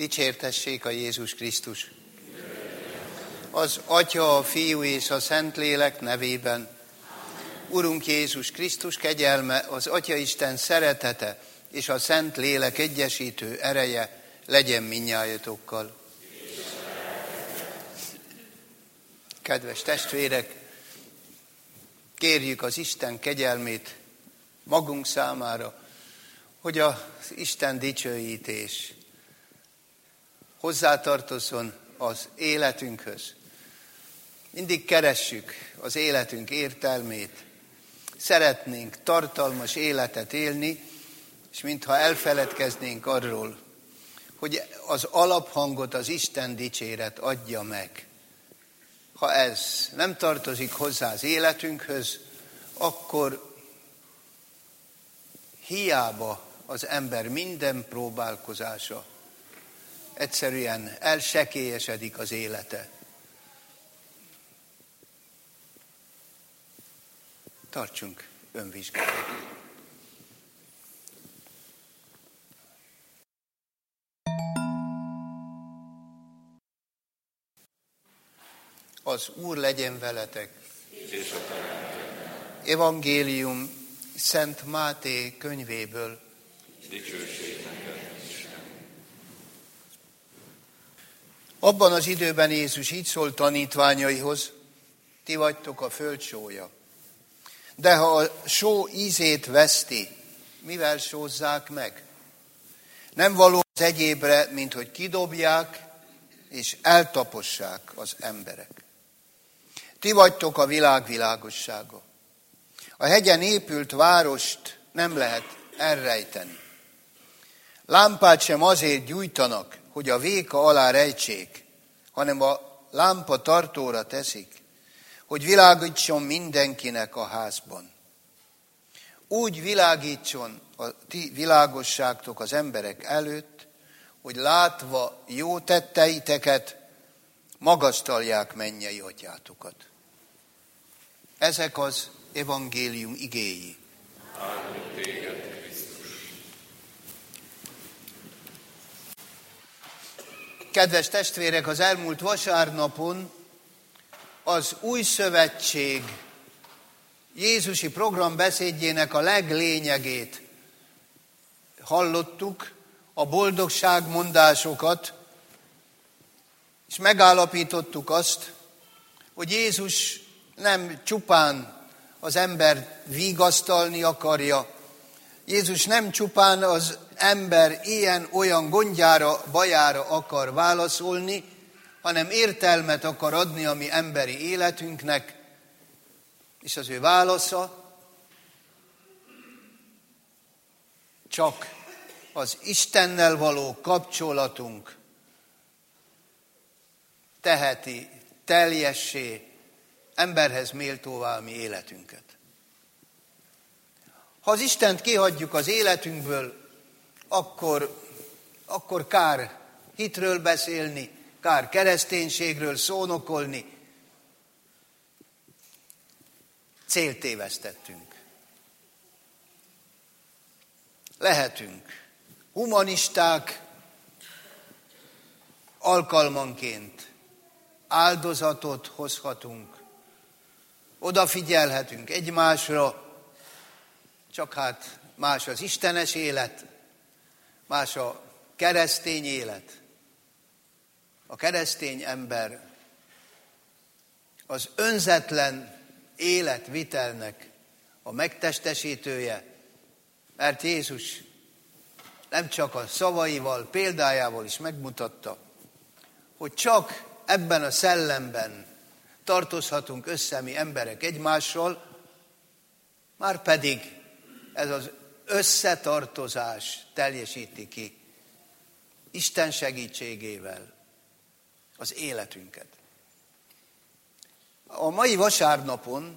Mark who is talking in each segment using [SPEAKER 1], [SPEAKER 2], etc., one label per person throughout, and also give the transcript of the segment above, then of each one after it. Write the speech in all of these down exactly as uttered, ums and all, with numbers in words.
[SPEAKER 1] Dicsértessék a Jézus Krisztus! Az Atya, a Fiú és a Szentlélek nevében. Urunk Jézus Krisztus kegyelme, az Atyaisten szeretete és a Szentlélek egyesítő ereje legyen mindnyájatokkal. Kedves testvérek, kérjük az Isten kegyelmét magunk számára, hogy az Isten dicsőítés hozzátartozzon az életünkhöz. Mindig keressük az életünk értelmét, szeretnénk tartalmas életet élni, és mintha elfeledkeznénk arról, hogy az alaphangot az Isten dicséret adja meg. Ha ez nem tartozik hozzá az életünkhöz, akkor hiába az ember minden próbálkozása, egyszerűen elsekélyesedik az élete. Tartsunk önvizsgálatot. Az Úr legyen veletek. Evangélium Szent Máté könyvéből.
[SPEAKER 2] Dicsőség neked, Isten.
[SPEAKER 1] Abban az időben Jézus így szólt tanítványaihoz: ti vagytok a föld sója. De ha a só ízét veszti, mivel sózzák meg? Nem való az egyébre, mint hogy kidobják és eltapossák az emberek. Ti vagytok a világ világossága. A hegyen épült várost nem lehet elrejteni. Lámpát sem azért gyújtanak, hogy a véka alá rejtsék, hanem a lámpa tartóra teszik, hogy világítson mindenkinek a házban. Úgy világítson a ti világosságtok az emberek előtt, hogy látva jó tetteiteket, magasztalják mennyei atyátokat. Ezek az evangélium igéi.
[SPEAKER 2] Áldunk téged, Krisztus.
[SPEAKER 1] Kedves testvérek, az elmúlt vasárnapon az Új Szövetség Jézusi programbeszédjének a leglényegét hallottuk, a boldogságmondásokat, és megállapítottuk azt, hogy Jézus nem csupán az ember vigasztalni akarja, Jézus nem csupán az ember ilyen-olyan gondjára, bajára akar válaszolni, hanem értelmet akar adni a mi emberi életünknek, és az ő válasza csak az Istennel való kapcsolatunk teheti teljessé, emberhez méltóvá a mi életünket. Ha az Istent kihagyjuk az életünkből, akkor, akkor kár hitről beszélni, kár kereszténységről szónokolni. Célt tévesztettünk. Lehetünk humanisták, alkalmanként áldozatot hozhatunk, odafigyelhetünk egymásra, csak hát más az istenes élet, más a keresztény élet. A keresztény ember az önzetlen életvitelnek a megtestesítője, mert Jézus nem csak a szavaival, példájával is megmutatta, hogy csak ebben a szellemben tartozhatunk össze mi emberek egymással, már pedig ez az összetartozás teljesíti ki Isten segítségével az életünket. A mai vasárnapon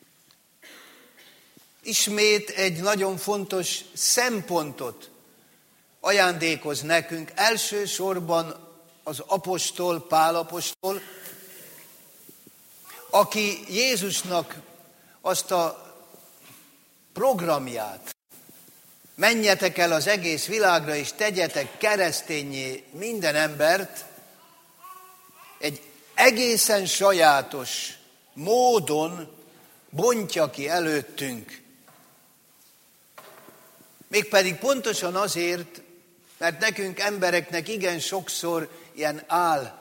[SPEAKER 1] ismét egy nagyon fontos szempontot ajándékoz nekünk, elsősorban az apostol, Pál apostol, aki Jézusnak azt a programját, menjetek el az egész világra, és tegyetek kereszténnyé minden embert, egy egészen sajátos módon bontja ki előttünk. Mégpedig pontosan azért, mert nekünk embereknek igen sokszor ilyen áll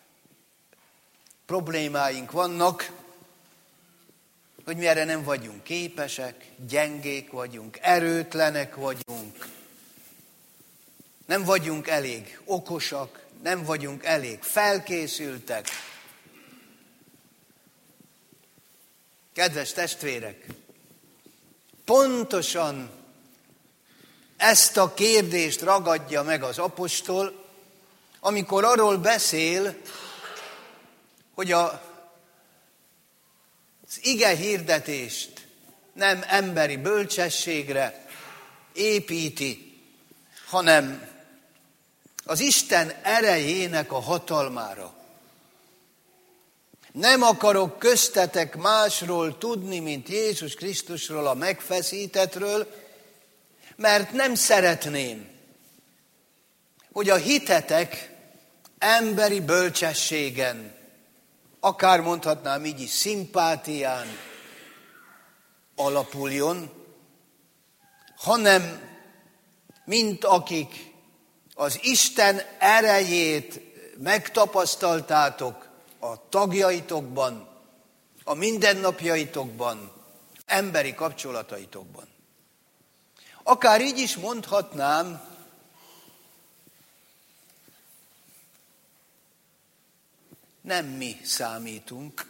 [SPEAKER 1] problémáink vannak, hogy mi erre nem vagyunk képesek, gyengék vagyunk, erőtlenek vagyunk, nem vagyunk elég okosak, nem vagyunk elég felkészültek. Kedves testvérek, pontosan ezt a kérdést ragadja meg az apostol, amikor arról beszél, hogy a, az ige hirdetést nem emberi bölcsességre építi, hanem az Isten erejének a hatalmára. Nem akarok köztetek másról tudni, mint Jézus Krisztusról, a megfeszítettről, mert nem szeretném, hogy a hitetek emberi bölcsességen, akár mondhatnám így is szimpátián alapuljon, hanem mint akik az Isten erejét megtapasztaltátok a tagjaitokban, a mindennapjaitokban, emberi kapcsolataitokban. Akár így is mondhatnám, nem mi számítunk,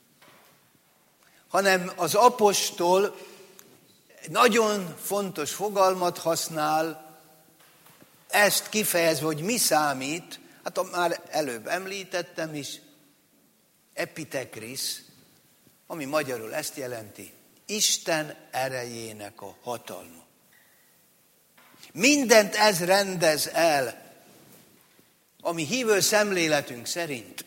[SPEAKER 1] hanem az apostol nagyon fontos fogalmat használ, ezt kifejezve, hogy mi számít, hát már előbb említettem is, epitekris, ami magyarul ezt jelenti, Isten erejének a hatalma. Mindent ez rendez el, ami hívő szemléletünk szerint.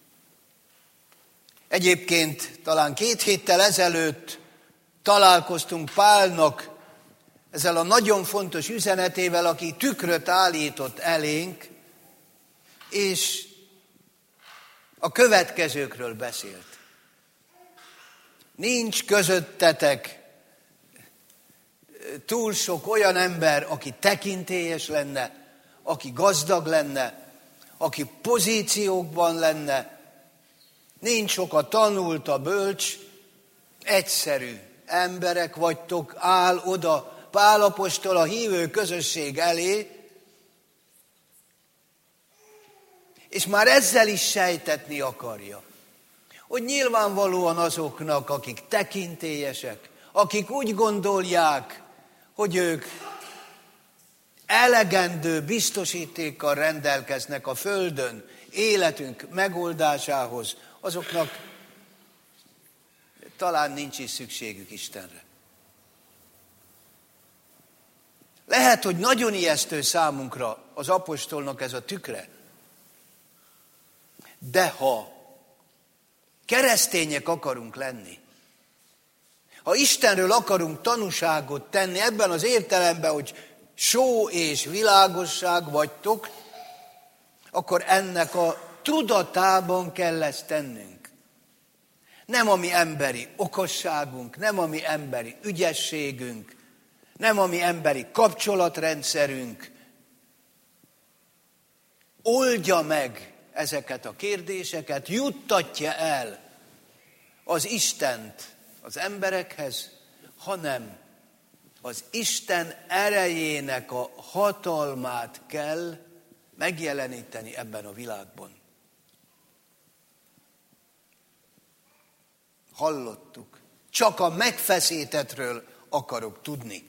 [SPEAKER 1] Egyébként talán két héttel ezelőtt találkoztunk Pálnak ezzel a nagyon fontos üzenetével, aki tükröt állított elénk, és a következőkről beszélt. Nincs közöttetek túl sok olyan ember, aki tekintélyes lenne, aki gazdag lenne, aki pozíciókban lenne. Nincs sok a tanult, a bölcs, egyszerű emberek vagytok, áll oda Pál apostol a hívő közösség elé, és már ezzel is sejtetni akarja, hogy nyilvánvalóan azoknak, akik tekintélyesek, akik úgy gondolják, hogy ők elegendő biztosítékkal rendelkeznek a földön életünk megoldásához, azoknak talán nincs is szükségük Istenre. Lehet, hogy nagyon ijesztő számunkra az apostolnak ez a tükre, de ha keresztények akarunk lenni, ha Istenről akarunk tanúságot tenni ebben az értelemben, hogy só és világosság vagytok, akkor ennek a tudatában kell ezt tennünk. Nem a mi emberi okosságunk, nem a mi emberi ügyességünk, nem a mi emberi kapcsolatrendszerünk oldja meg ezeket a kérdéseket, juttatja el az Istent az emberekhez, hanem az Isten erejének a hatalmát kell megjeleníteni ebben a világban. Hallottuk, csak a megfeszítettről akarok tudni.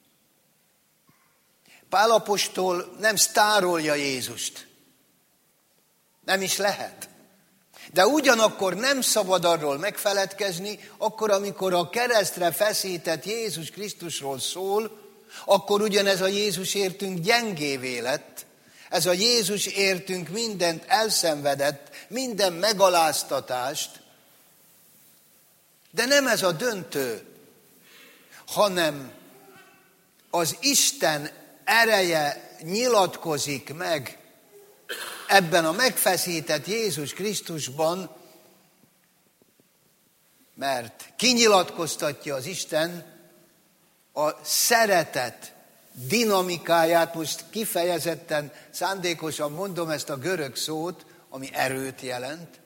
[SPEAKER 1] Pál apostol nem sztárolja Jézust. Nem is lehet. De ugyanakkor nem szabad arról megfeledkezni, akkor, amikor a keresztre feszített Jézus Krisztusról szól, akkor ugyanez a Jézus értünk gyengévé lett, ez a Jézus értünk mindent elszenvedett, minden megaláztatást, de nem ez a döntő, hanem az Isten ereje nyilatkozik meg ebben a megfeszített Jézus Krisztusban, mert kinyilatkoztatja az Isten a szeretet dinamikáját, most kifejezetten, szándékosan mondom ezt a görög szót, ami erőt jelent.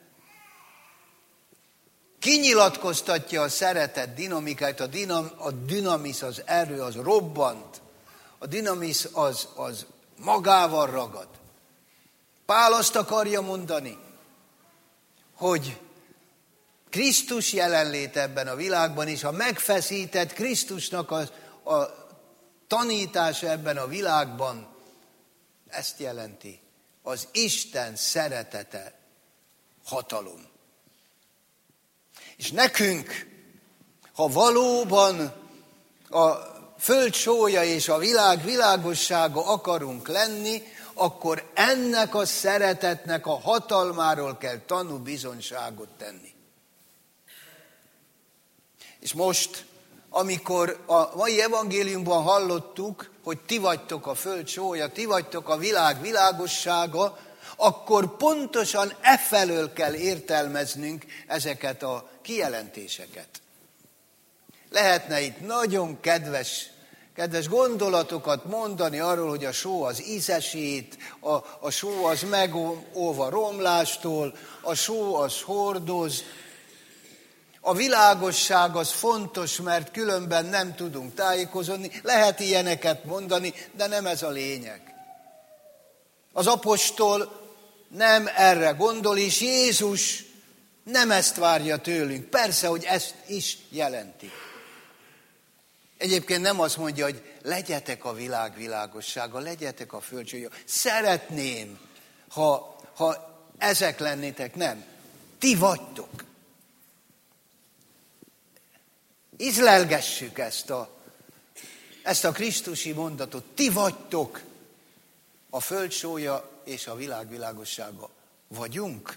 [SPEAKER 1] Kinyilatkoztatja a szeretet dinamikáját, a, dinam, a dinamisz, az erő, az robbant, a dinamisz az, az magával ragad. Pál azt akarja mondani, hogy Krisztus jelenlét ebben a világban is, a megfeszített Krisztusnak a, a tanítása ebben a világban ezt jelenti. Az Isten szeretete hatalom. És nekünk, ha valóban a föld sója és a világ világossága akarunk lenni, akkor ennek a szeretetnek a hatalmáról kell tanúbizonyságot tenni. És most, amikor a mai evangéliumban hallottuk, hogy ti vagytok a föld sója, ti vagytok a világ világossága, akkor pontosan e felől kell értelmeznünk ezeket a kijelentéseket. Lehetne itt nagyon kedves, kedves gondolatokat mondani arról, hogy a só az ízesít, a, a só az megóv a romlástól, a só az hordoz. A világosság az fontos, mert különben nem tudunk tájékozódni. Lehet ilyeneket mondani, de nem ez a lényeg. Az apostol nem erre gondol, és Jézus nem ezt várja tőlünk. Persze, hogy ezt is jelenti. Egyébként nem azt mondja, hogy legyetek a világ világossága, legyetek a föld sója. Szeretném, ha, ha ezek lennétek, nem. Ti vagytok. Ízlelgessük ezt a, ezt a krisztusi mondatot. Ti vagytok a föld sója és a világ világossága. Vagyunk?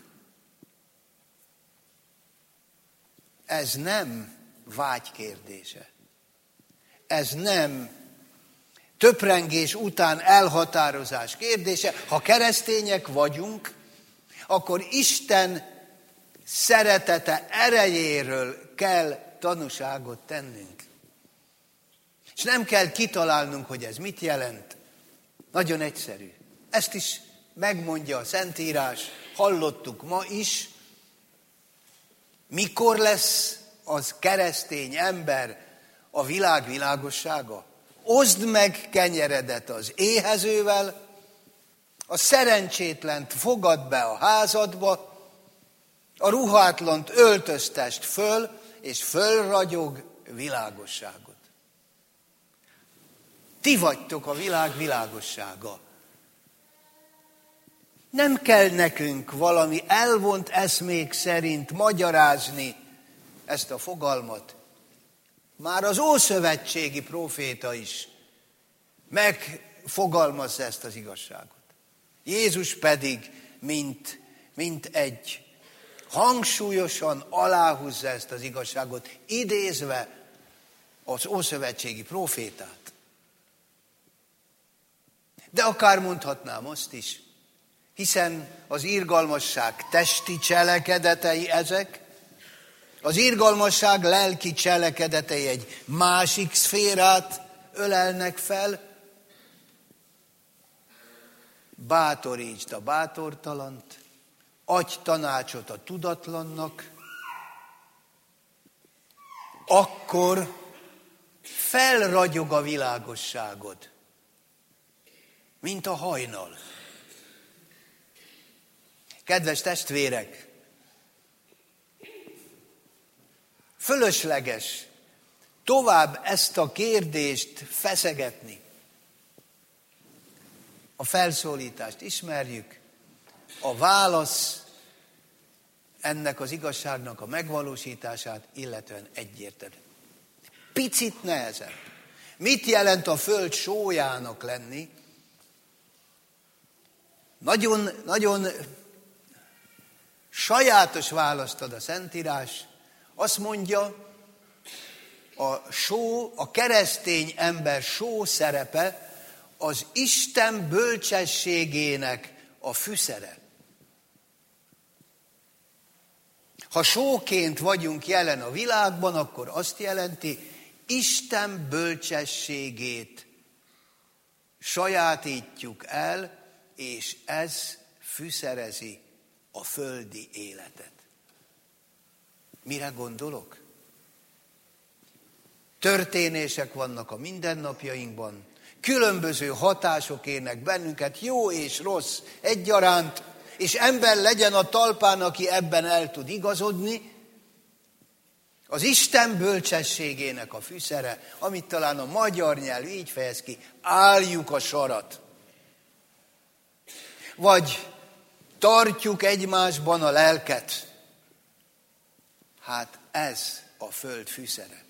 [SPEAKER 1] Ez nem vágy kérdése. Ez nem töprengés után elhatározás kérdése. Ha keresztények vagyunk, akkor Isten szeretete erejéről kell tanúságot tennünk. És nem kell kitalálnunk, hogy ez mit jelent. Nagyon egyszerű. Ezt is megmondja a Szentírás, hallottuk ma is. Mikor lesz az keresztény ember a világ világossága? Oszd meg kenyeredet az éhezővel, a szerencsétlent fogad be a házadba, a ruhátlant öltöztest föl, és fölragyog világosságot. Ti vagytok a világ világossága. Nem kell nekünk valami elvont eszmék szerint magyarázni ezt a fogalmat. Már az ószövetségi próféta is megfogalmazza ezt az igazságot. Jézus pedig, mint, mint egy hangsúlyosan aláhúzza ezt az igazságot, idézve az ószövetségi prófétát. De akár mondhatnám azt is, hiszen az irgalmasság testi cselekedetei ezek, az irgalmasság lelki cselekedetei egy másik szférát ölelnek fel. Bátorítsd a bátortalant, adj tanácsot a tudatlannak, akkor felragyog a világosságod, mint a hajnal. Kedves testvérek, fölösleges tovább ezt a kérdést feszegetni. A felszólítást ismerjük, a válasz ennek az igazságnak a megvalósítását illetően egyértelmű. Picit nehezebb. Mit jelent a föld sójának lenni? Nagyon, nagyon sajátos választ ad a Szentírás. Azt mondja, a só, a keresztény ember só szerepe az Isten bölcsességének a fűszere. Ha sóként vagyunk jelen a világban, akkor azt jelenti, Isten bölcsességét sajátítjuk el, és ez fűszerezi a földi életet. Mire gondolok? Történések vannak a mindennapjainkban, különböző hatások érnek bennünket, jó és rossz egyaránt, és ember legyen a talpán, aki ebben el tud igazodni. Az Isten bölcsességének a fűszere, amit talán a magyar nyelv így fejez ki, álljuk a sarat. Vagy tartjuk egymásban a lelket. Hát ez a föld fűszere.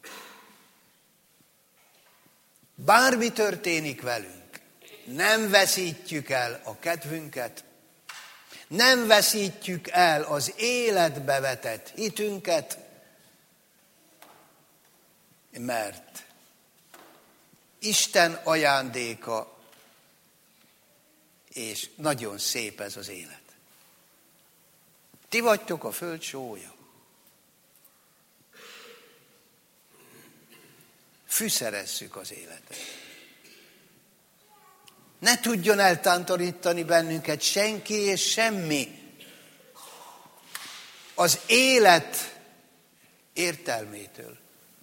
[SPEAKER 1] Bármi történik velünk, nem veszítjük el a kedvünket, nem veszítjük el az életbe vetett hitünket, mert Isten ajándéka, és nagyon szép ez az élet. Ti vagytok a föld sója. Fűszerezzük az életet. Ne tudjon eltántorítani bennünket senki és semmi az élet értelmétől.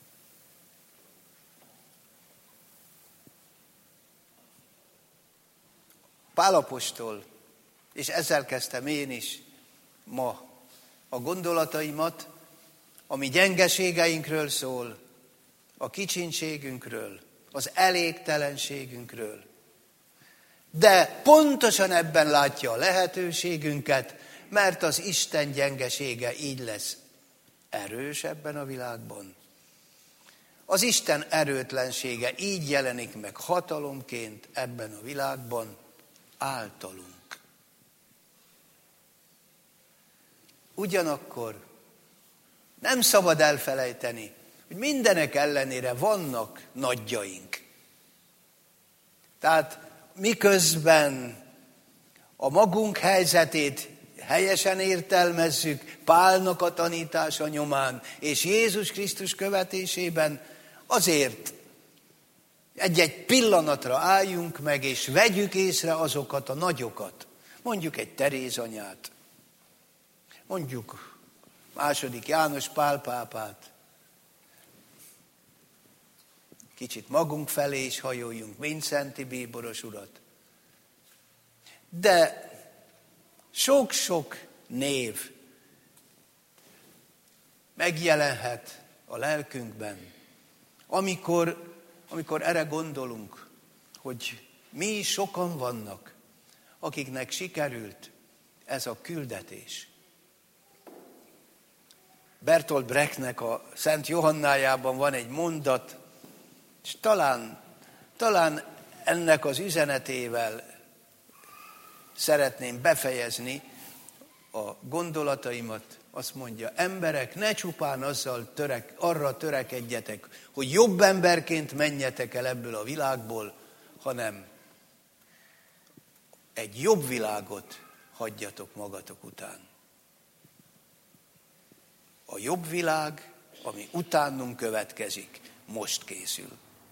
[SPEAKER 1] Pál apostol, és ezzel kezdtem én is ma a gondolataimat, ami gyengeségeinkről szól, a kicsinségünkről, az elégtelenségünkről. De pontosan ebben látja a lehetőségünket, mert az Isten gyengesége így lesz erős ebben a világban. Az Isten erőtlensége így jelenik meg hatalomként ebben a világban, általunk. Ugyanakkor nem szabad elfelejteni, hogy mindenek ellenére vannak nagyjaink. Tehát miközben a magunk helyzetét helyesen értelmezzük Pálnak a tanítása nyomán, és Jézus Krisztus követésében, azért egy-egy pillanatra álljunk meg, és vegyük észre azokat a nagyokat. Mondjuk egy Teréz anyát, mondjuk második János Pál pápát. Kicsit magunk felé is hajoljunk, Mindszenty Bíboros urat. De sok-sok név megjelenhet a lelkünkben, amikor Amikor erre gondolunk, hogy mi is sokan vannak, akiknek sikerült ez a küldetés. Bertolt Brechtnek a Szent Johannájában van egy mondat, és talán, talán ennek az üzenetével szeretném befejezni a gondolataimat. Azt mondja, emberek, ne csupán azzal törek, arra törekedjetek, hogy jobb emberként menjetek el ebből a világból, hanem egy jobb világot hagyjatok magatok után. A jobb világ, ami utánunk következik, most készül.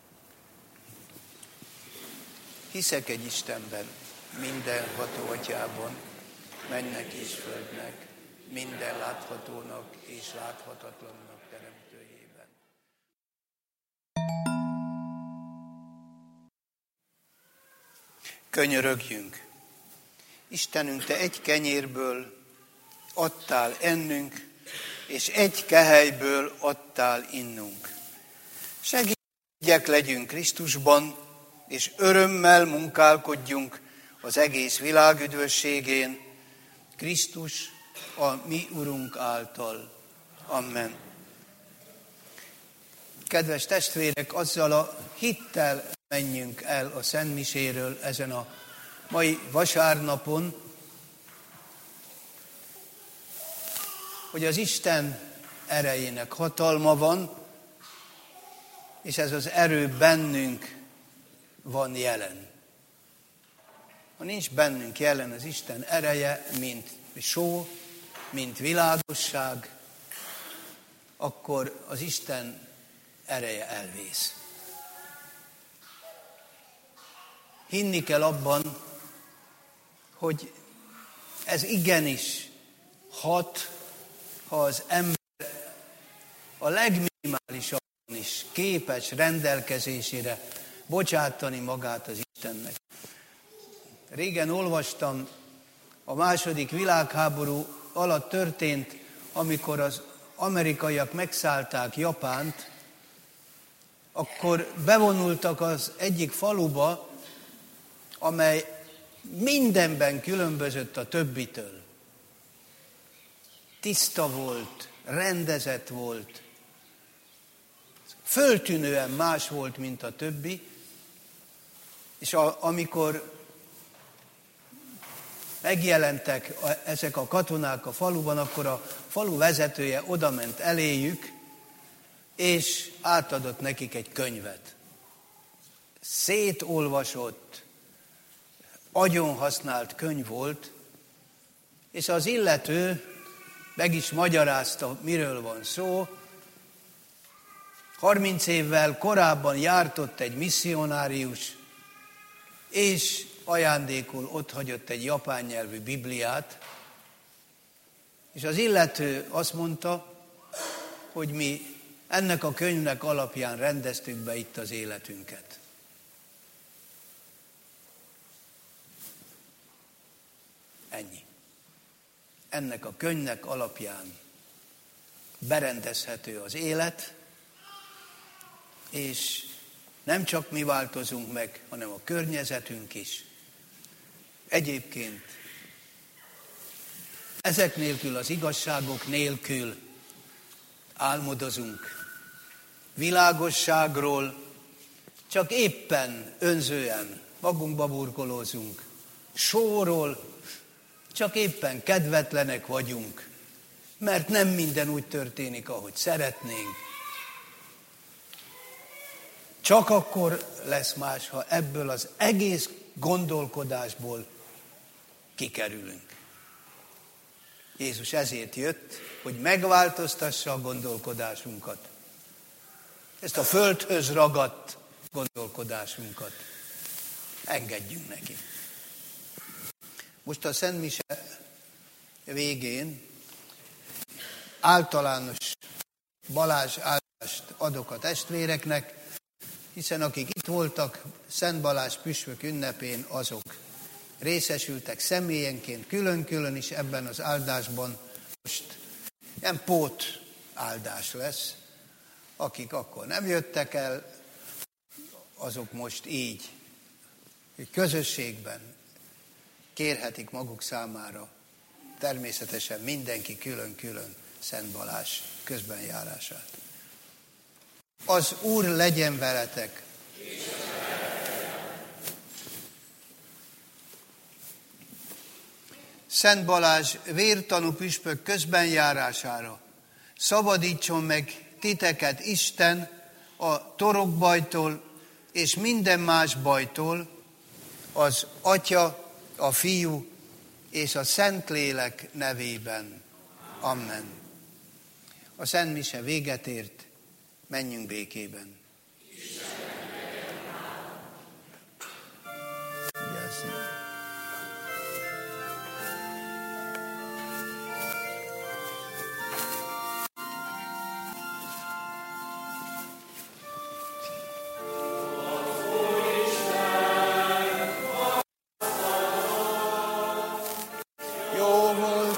[SPEAKER 1] Hiszek egy Istenben, mindenható Atyában, mennek és földnek, minden láthatónak és láthatatlannak teremtőjében. Könyörögjünk! Istenünk, Te egy kenyérből adtál ennünk, és egy kehelyből adtál innunk. Segítjek legyünk Krisztusban, és örömmel munkálkodjunk az egész világ üdvösségén, Krisztus a mi Urunk által. Amen. Kedves testvérek, azzal a hittel menjünk el a Szent Miséről ezen a mai vasárnapon, hogy az Isten erejének hatalma van, és ez az erő bennünk van jelen. Ha nincs bennünk jelen az Isten ereje, mint só, mint világosság, akkor az Isten ereje elvész. Hinni kell abban, hogy ez igenis hat, ha az ember a legminimálisabban is képes rendelkezésére bocsátani magát az Istennek. Régen olvastam, a második világháború alatt történt, amikor az amerikaiak megszállták Japánt, akkor bevonultak az egyik faluba, amely mindenben különbözött a többitől. Tiszta volt, rendezett volt, föltűnően más volt, mint a többi, és a, amikor megjelentek a, ezek a katonák a faluban, akkor a falu vezetője odament eléjük, és átadott nekik egy könyvet. Szétolvasott, agyon használt könyv volt, és az illető meg is magyarázta, miről van szó. harminc évvel korábban járt ott egy misszionárius, és ajándékul ott hagyott egy japán nyelvű Bibliát, és az illető azt mondta, hogy mi ennek a könyvnek alapján rendeztük be itt az életünket. Ennyi. Ennek a könyvnek alapján berendezhető az élet, és nem csak mi változunk meg, hanem a környezetünk is. Egyébként ezek nélkül, az igazságok nélkül álmodozunk. Világosságról csak éppen önzően magunkba burkolózunk. Sóról csak éppen kedvetlenek vagyunk, mert nem minden úgy történik, ahogy szeretnénk. Csak akkor lesz más, ha ebből az egész gondolkodásból kikerülünk. Jézus ezért jött, hogy megváltoztassa a gondolkodásunkat. Ezt a földhöz ragadt gondolkodásunkat engedjünk neki. Most a Szent Mise végén általános Balázs áldást adok a testvéreknek, hiszen akik itt voltak Szent Balázs püspök ünnepén, azok részesültek személyenként, külön-külön is ebben az áldásban. Most ilyen pót áldás lesz. Akik akkor nem jöttek el, azok most így, közösségben kérhetik maguk számára, természetesen mindenki külön-külön Szent Balázs közbenjárását. Az Úr legyen veletek! Szent Balázs vértanú püspök közbenjárására szabadítson meg titeket Isten a torokbajtól és minden más bajtól, az Atya, a Fiú és a Szentlélek nevében. Amen. A Szent Mise véget ért, menjünk békében. Jó volt